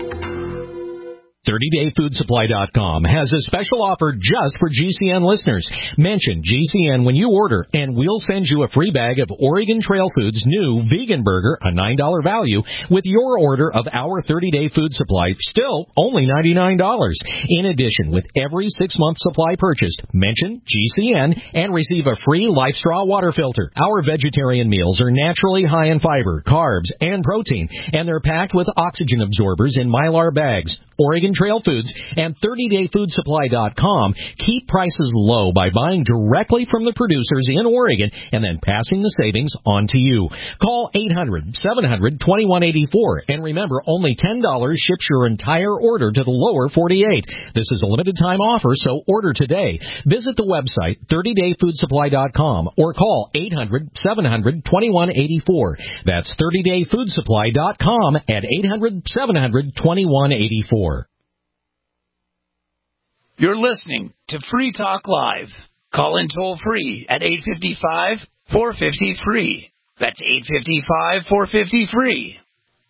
30dayfoodsupply.com has a special offer just for GCN listeners. Mention GCN when you order, and we'll send you a free bag of Oregon Trail Foods' new vegan burger, a $9 value, with your order of our 30-day food supply, still only $99. In addition, with every 6-month supply purchased, mention GCN and receive a free LifeStraw water filter. Our vegetarian meals are naturally high in fiber, carbs, and protein, and they're packed with oxygen absorbers in Mylar bags. Oregon Trail Foods and 30dayfoodsupply.com keep prices low by buying directly from the producers in Oregon and then passing the savings on to you. Call 800-700-2184, and remember, only $10 ships your entire order to the lower 48. This is a limited time offer, so order today. Visit the website 30dayfoodsupply.com or call 800-700-2184. That's 30dayfoodsupply.com at 800-700-2184. You're listening to Free Talk Live. Call in toll free at 855-450-FREE. That's 855-450-FREE.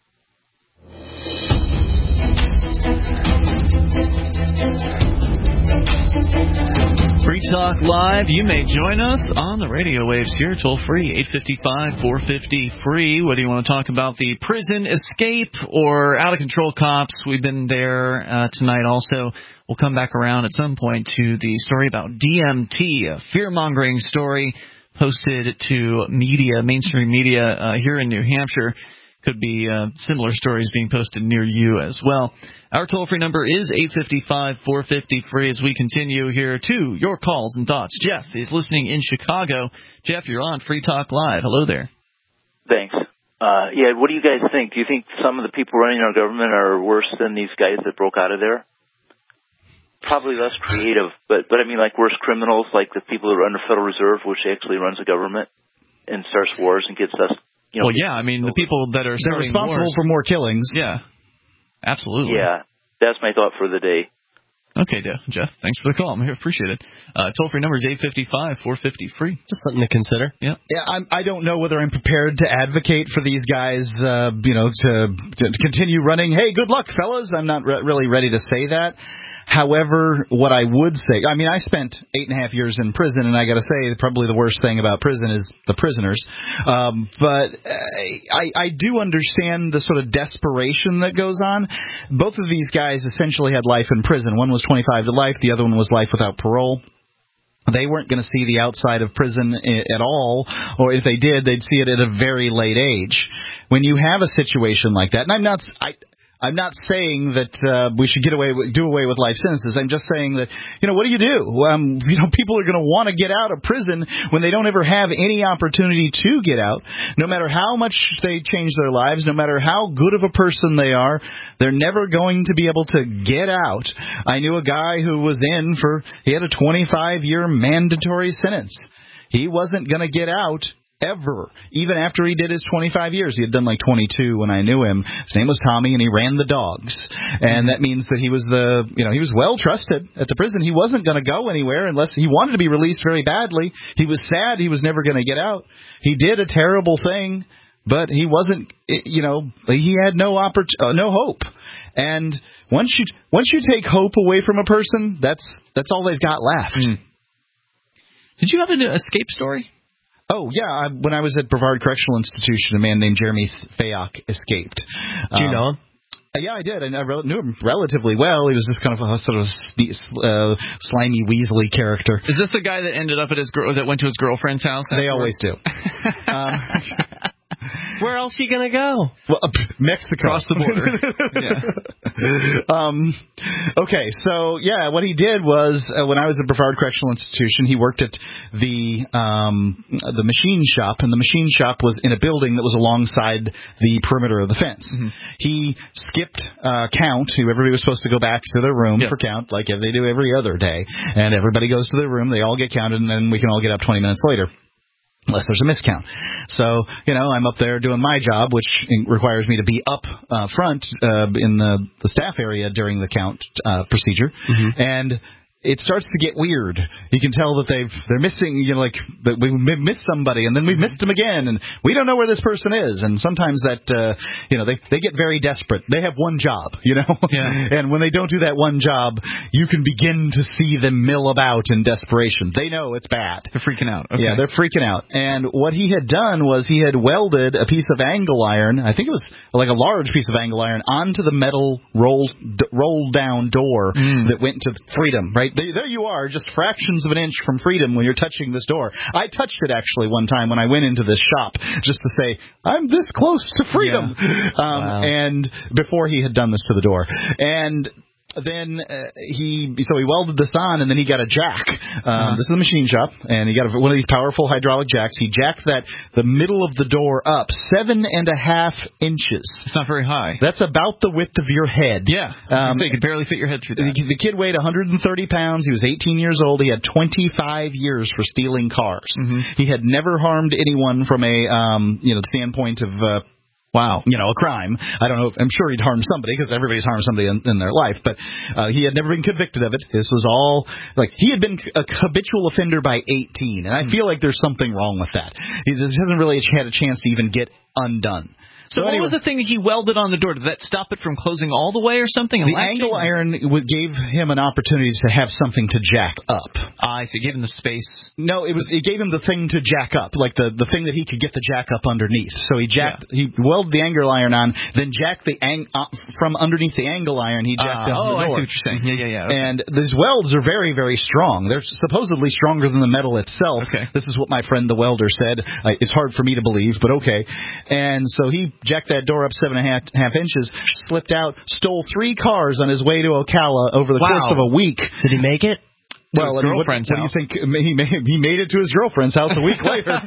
Free Talk Live. You may join us on the radio waves here, toll free, 855-450-FREE. Whether you want to talk about the prison escape or out-of-control cops, we've been there tonight also. We'll come back around at some point to the story about DMT, a fear-mongering story posted to media, mainstream media here in New Hampshire. Could be similar stories being posted near you as well. Our toll-free number is 855-450-FREE as we continue here to your calls and thoughts. Jeff is listening in Chicago. Jeff, you're on Free Talk Live. Hello there. Thanks. Yeah, what do you guys think? Do you think some of the people running our government are worse than these guys that broke out of there? Probably less creative, but I mean, like worse criminals, like the people that are under Federal Reserve, which actually runs the government and starts wars and gets us. You know, well, yeah, I mean, the people that are responsible for more killings. Yeah, absolutely. Yeah, that's my thought for the day. Okay, Jeff, thanks for the call. I appreciate it. Toll-free number is 855-450-FREE. Just something to consider. Yeah. I don't know whether I'm prepared to advocate for these guys, to continue running. Hey, good luck, fellas. I'm not really ready to say that. However, what I would say, I mean, I spent 8.5 years in prison, and I got to say, probably the worst thing about prison is the prisoners. But I do understand the sort of desperation that goes on. Both of these guys essentially had life in prison. One was 25 to life. The other one was life without parole. They weren't going to see the outside of prison at all, or if they did, they'd see it at a very late age. When you have a situation like that, and I'm not saying that we should do away with life sentences. I'm just saying that, what do? People are going to want to get out of prison when they don't ever have any opportunity to get out. No matter how much they change their lives, no matter how good of a person they are, they're never going to be able to get out. I knew a guy who was he had a 25-year mandatory sentence. He wasn't going to get out ever, even after he did his 25 years. He had done like 22 when I knew him. His name was Tommy, and he ran the dogs. And that means that he was he was well trusted at the prison. He wasn't going to go anywhere unless he wanted to be released very badly. He was sad he was never going to get out. He did a terrible thing, but he wasn't, he had no hope. And once you take hope away from a person, that's all they've got left. Did you have an escape story? Oh, yeah. When I was at Brevard Correctional Institution, a man named Jeremy Fayok escaped. Do you know him? Yeah, I did. And I knew him relatively well. He was just kind of a sort of slimy, weaselly character. Is this the guy that ended up that went to his girlfriend's house? They always do. Where else are you going to go? Well, Mexico. Across the border. Okay, so, what he did was, when I was at Brevard Correctional Institution, he worked at the machine shop, and the machine shop was in a building that was alongside the perimeter of the fence. Mm-hmm. He skipped count. Everybody was supposed to go back to their room for count, like they do every other day. And everybody goes to their room, they all get counted, and then we can all get up 20 minutes later. Unless there's a miscount. So, I'm up there doing my job, which requires me to be up front in the staff area during the count procedure. Mm-hmm. And it starts to get weird. You can tell that they're missing, that we missed somebody, and then we've missed them again, and we don't know where this person is. And sometimes that, they get very desperate. They have one job, Yeah. And when they don't do that one job, you can begin to see them mill about in desperation. They know it's bad. They're freaking out. Okay. Yeah, they're freaking out. And what he had done was he had welded a piece of angle iron, I think it was like a large piece of angle iron, onto the metal rolled down door that went to freedom, right? There you are, just fractions of an inch from freedom when you're touching this door. I touched it actually one time when I went into this shop just to say, I'm this close to freedom. Yeah. Wow. And before he had done this to the door. And then he welded this on, and then he got a jack. This is a machine shop, and he got one of these powerful hydraulic jacks. He jacked the middle of the door up 7.5 inches. It's not very high. That's about the width of your head. Yeah. So you could barely fit your head through that. The kid weighed 130 pounds. He was 18 years old. He had 25 years for stealing cars. Mm-hmm. He had never harmed anyone from a standpoint of Wow. A crime. I don't know. I'm sure he'd harmed somebody because everybody's harmed somebody in their life. But he had never been convicted of it. This was all he had been a habitual offender by 18. And I feel like there's something wrong with that. He hasn't really had a chance to even get undone. So what was the thing that he welded on the door? Did that stop it from closing all the way or something? The angle iron gave him an opportunity to have something to jack up. I see. It gave him the space. No, it gave him the thing to jack up, like the thing that he could get the jack up underneath. So he welded the angle iron on, then jacked from underneath the angle iron, he jacked up the door. I see what you're saying. Yeah. Okay. And these welds are very, very strong. They're supposedly stronger than the metal itself. Okay. This is what my friend the welder said. It's hard for me to believe, but okay. And so he jacked that door up 7.5 inches, slipped out, stole 3 cars on his way to Ocala over the course of a week. Did he make it? Well, what do you think? He made it to his girlfriend's house a week later.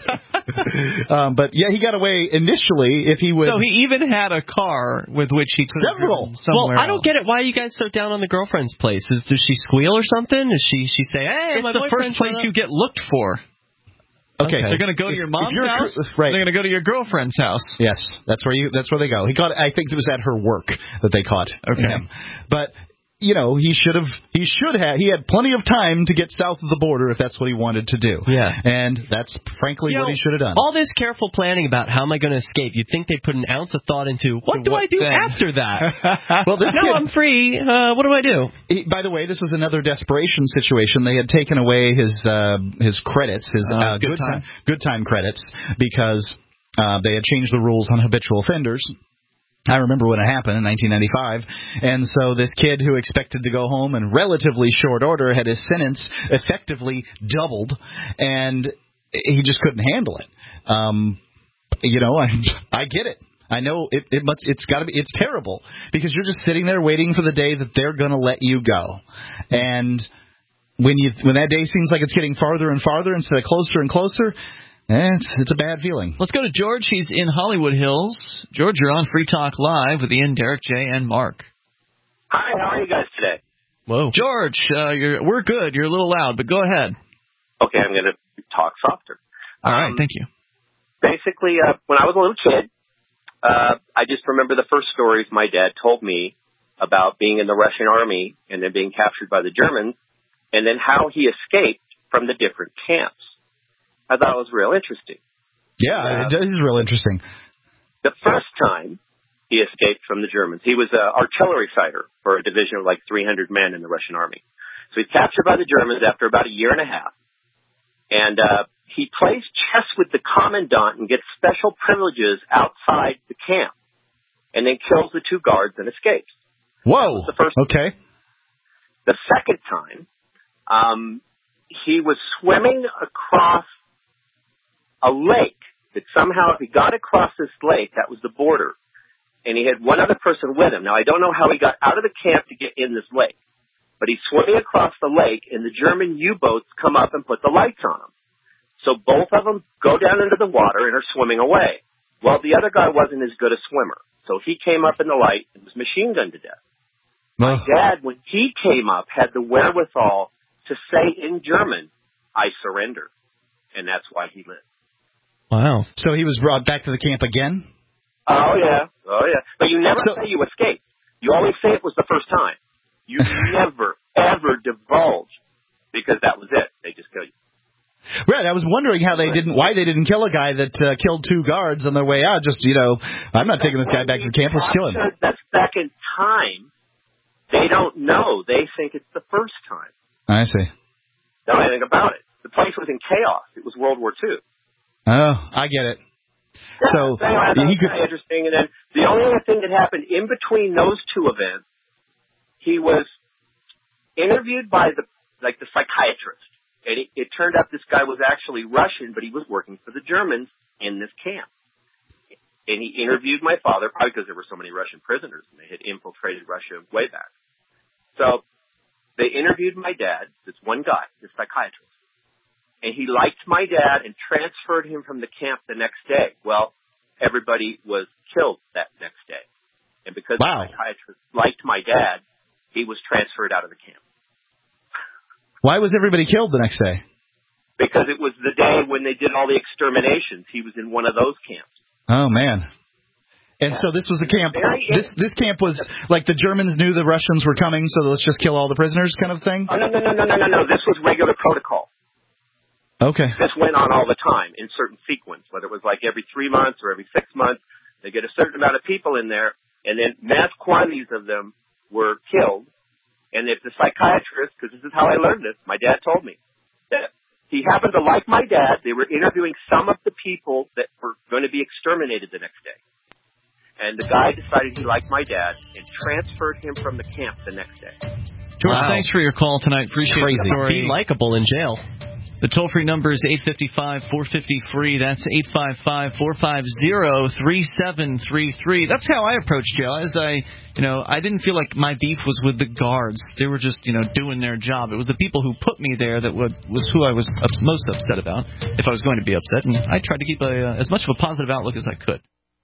But he got away initially. If he would, so he even had a car with which he could have driven somewhere. Well, I don't get it. Why are you guys so down on the girlfriend's place? Does she squeal or something? Does she say, "Hey, it's the first place you get looked for"? Okay. They're going to go to your mom's house. Right. They're going to go to your girlfriend's house. Yes, that's where they go. He caught. I think it was at her work that they caught him. But he had plenty of time to get south of the border if that's what he wanted to do. Yeah. And that's frankly what he should have done. All this careful planning about how am I going to escape, you'd think they'd put an ounce of thought into what do I do after that? Well, I'm free. What do I do? By the way, this was another desperation situation. They had taken away his credits, his good time credits, because they had changed the rules on habitual offenders. I remember when it happened in 1995, and so this kid who expected to go home in relatively short order had his sentence effectively doubled, and he just couldn't handle it. I get it. I know it's got to be. It's terrible because you're just sitting there waiting for the day that they're going to let you go, and when that day seems like it's getting farther and farther instead of closer and closer, it's a bad feeling. Let's go to George. He's in Hollywood Hills. George, you're on Free Talk Live with Ian, Derek, Jay, and Mark. Hi, how are you guys today? Whoa, George, we're good. You're a little loud, but go ahead. Okay, I'm going to talk softer. All right, thank you. Basically, when I was a little kid, I just remember the first stories my dad told me about being in the Russian army and then being captured by the Germans, and then how he escaped from the different camps. I thought it was real interesting. Yeah, it is real interesting. The first time he escaped from the Germans, he was an artillery fighter for a division of like 300 men in the Russian army. So he's captured by the Germans after about a year and a half. And he plays chess with the commandant and gets special privileges outside the camp, and then kills the 2 guards and escapes. Whoa! The first okay. The second time, he was swimming across a lake that somehow, if he got across this lake, that was the border, and he had one other person with him. Now, I don't know how he got out of the camp to get in this lake, but he's swimming across the lake, and the German U-boats come up and put the lights on him. So both of them go down into the water and are swimming away. Well, the other guy wasn't as good a swimmer, so he came up in the light and was machine gunned to death. My dad, when he came up, had the wherewithal to say in German, "I surrender," and that's why he lived. Wow. So he was brought back to the camp again? Oh, yeah. But you never say you escaped. You always say it was the first time. You never, ever divulge, because that was it. They just kill you. Right. I was wondering why they didn't kill a guy that killed 2 guards on their way out. Just, I'm not taking this guy back to the camp. Let's kill him. That's back in time. They don't know. They think it's the first time. I see. Don't know anything about it. The place was in chaos. It was World War II. Oh, I get it. Yeah, so he could. Interesting. And then the only other thing that happened in between those 2 events, he was interviewed by the psychiatrist, and it turned out this guy was actually Russian, but he was working for the Germans in this camp. And he interviewed my father, probably because there were so many Russian prisoners, and they had infiltrated Russia way back. So they interviewed my dad, this one guy, this psychiatrist. And he liked my dad and transferred him from the camp the next day. Well, everybody was killed that next day. And because the psychiatrist liked my dad, he was transferred out of the camp. Why was everybody killed the next day? Because it was the day when they did all the exterminations. He was in one of those camps. Oh, man. And so this was a camp. This camp was like the Germans knew the Russians were coming, so let's just kill all the prisoners kind of thing? Oh, no. This was regular protocol. Okay. This went on all the time in certain sequence, whether it was like every 3 months or every 6 months. They get a certain amount of people in there, and then mass quantities of them were killed. And if the psychiatrist, because this is how I learned this, my dad told me, that he happened to like my dad. They were interviewing some of the people that were going to be exterminated the next day. And the guy decided he liked my dad and transferred him from the camp the next day. George, thanks for your call tonight. Appreciate the story. Be likable in jail. The toll-free number is 855-450-FREE. That's 855-450-3733. That's how I approach jail. I didn't feel like my beef was with the guards. They were just, doing their job. It was the people who put me there that was who I was most upset about, if I was going to be upset. And I tried to keep as much of a positive outlook as I could.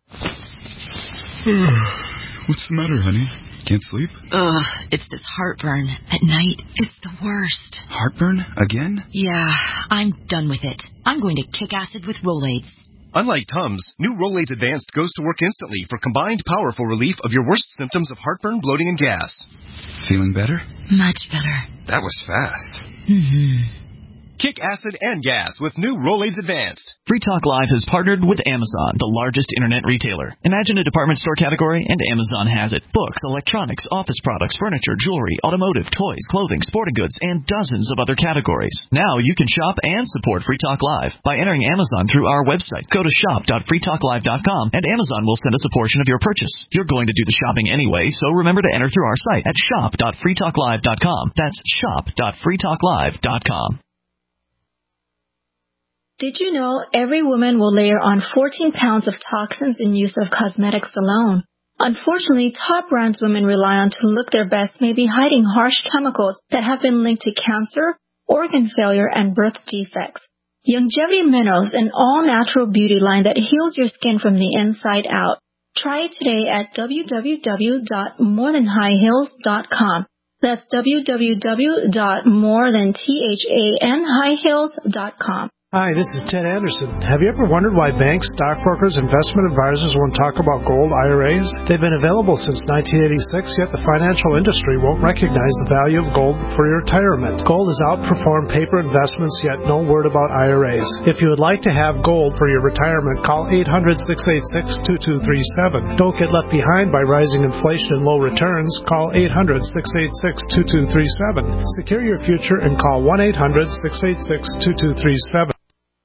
What's the matter, honey? Can't sleep? It's this heartburn at night. It's the worst. Heartburn? Again? Yeah, I'm done with it. I'm going to kick acid with Rolaids. Unlike Tums, new Rolaids Advanced goes to work instantly for combined powerful relief of your worst symptoms of heartburn, bloating, and gas. Feeling better? Much better. That was fast. Mm-hmm. Kick acid and gas with new Rolaids Advanced. Free Talk Live has partnered with Amazon, the largest internet retailer. Imagine a department store category, and Amazon has it. Books, electronics, office products, furniture, jewelry, automotive, toys, clothing, sporting goods, and dozens of other categories. Now you can shop and support Free Talk Live by entering Amazon through our website. Go to shop.freetalklive.com, and Amazon will send us a portion of your purchase. You're going to do the shopping anyway, so remember to enter through our site at shop.freetalklive.com. That's shop.freetalklive.com. Did you know every woman will layer on 14 pounds of toxins in use of cosmetics alone? Unfortunately, top brands women rely on to look their best may be hiding harsh chemicals that have been linked to cancer, organ failure, and birth defects. Longevity Minerals, an all-natural beauty line that heals your skin from the inside out. Try it today at www.morethanhighheels.com. That's www.morethanhighheels.com. Hi, this is Ted Anderson. Have you ever wondered why banks, stockbrokers, investment advisors won't talk about gold IRAs? They've been available since 1986, yet the financial industry won't recognize the value of gold for your retirement. Gold has outperformed paper investments, yet no word about IRAs. If you would like to have gold for your retirement, call 800-686-2237. Don't get left behind by rising inflation and low returns. Call 800-686-2237. Secure your future and call 1-800-686-2237.